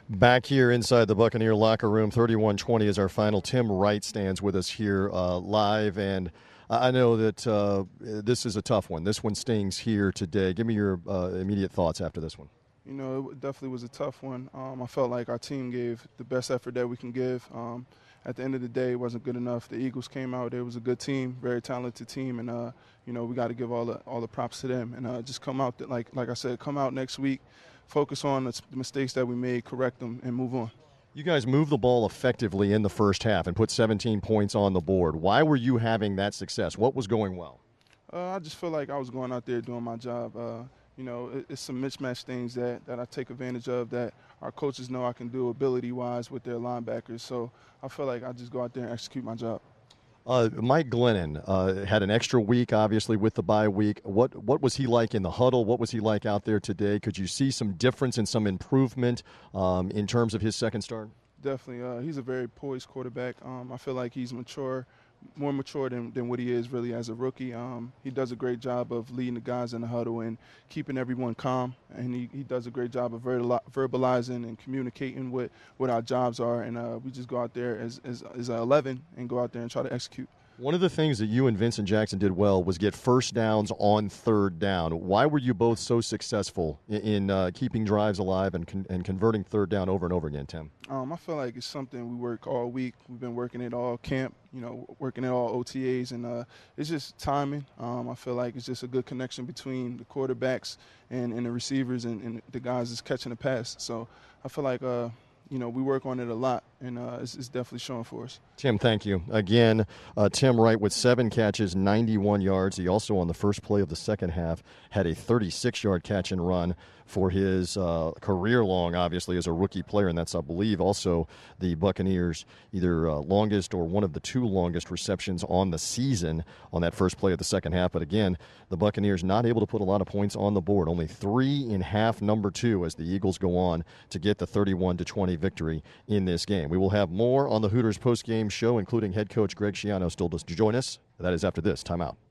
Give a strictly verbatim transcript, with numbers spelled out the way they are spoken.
Back here inside the Buccaneer locker room, thirty-one twenty is our final. Tim Wright stands with us here uh, live, and I know that uh, this is a tough one. This one stings here today. Give me your uh, immediate thoughts after this one. You know, it definitely was a tough one. Um, I felt like our team gave the best effort that we can give. Um, at the end of the day, it wasn't good enough. The Eagles came out. It was a good team, very talented team, and, uh, you know, we got to give all the all the props to them. And uh, just come out, like like I said, come out next week, focus on the mistakes that we made, correct them, and move on. You guys moved the ball effectively in the first half and put seventeen points on the board. Why were you having that success? What was going well? Uh, I just feel like I was going out there doing my job. Uh, you know, it, it's some mismatch things that, that I take advantage of that our coaches know I can do ability-wise with their linebackers. So I feel like I just go out there and execute my job. Uh, Mike Glennon uh, had an extra week, obviously, with the bye week. What what was he like in the huddle? What was he like out there today? Could you see some difference and some improvement um, in terms of his second start? Definitely. Uh, he's a very poised quarterback. Um, I feel like he's mature, more mature than, than what he is really as a rookie. Um, he does a great job of leading the guys in the huddle and keeping everyone calm. And he, he does a great job of verbalizing and communicating what, what our jobs are. And uh, we just go out there as, as, as an eleven and go out there and try to execute. One of the things that you and Vincent Jackson did well was get first downs on third down. Why were you both so successful in, in uh, keeping drives alive and, con- and converting third down over and over again, Tim? Um, I feel like it's something we work all week. We've been working it all camp, you know, working it all O T As, and uh, it's just timing. Um, I feel like it's just a good connection between the quarterbacks and, and the receivers and, and the guys that's catching the pass. So I feel like uh, – you know, we work on it a lot, and uh, it's, it's definitely showing for us. Tim, thank you. Again, uh, Tim Wright with seven catches, ninety-one yards. He also, on the first play of the second half, had a thirty-six-yard catch and run for his uh, career long, obviously, as a rookie player, and that's, I believe, also the Buccaneers' either uh, longest or one of the two longest receptions on the season on that first play of the second half. But again, the Buccaneers not able to put a lot of points on the board. Only three in half number two as the Eagles go on to get the thirty-one to twenty victory in this game. We will have more on the Hooters post-game show, including head coach Greg Schiano still to join us. That is after this timeout.